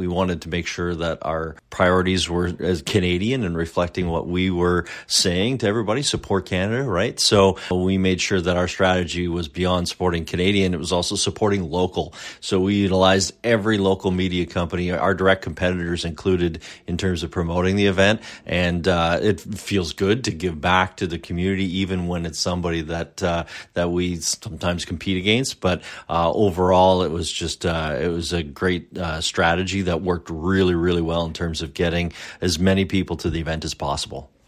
We wanted to make sure that our priorities were as Canadian and reflecting what we were saying to everybody, support Canada, right? So we made sure that our strategy was beyond supporting Canadian. It was also supporting local. So we utilized every local media company, our direct competitors included, in terms of promoting the event. And it feels good to give back to the community, even when it's somebody that we sometimes compete against. But overall, it was just it was a great strategy that worked really, really well in terms of getting as many people to the event as possible.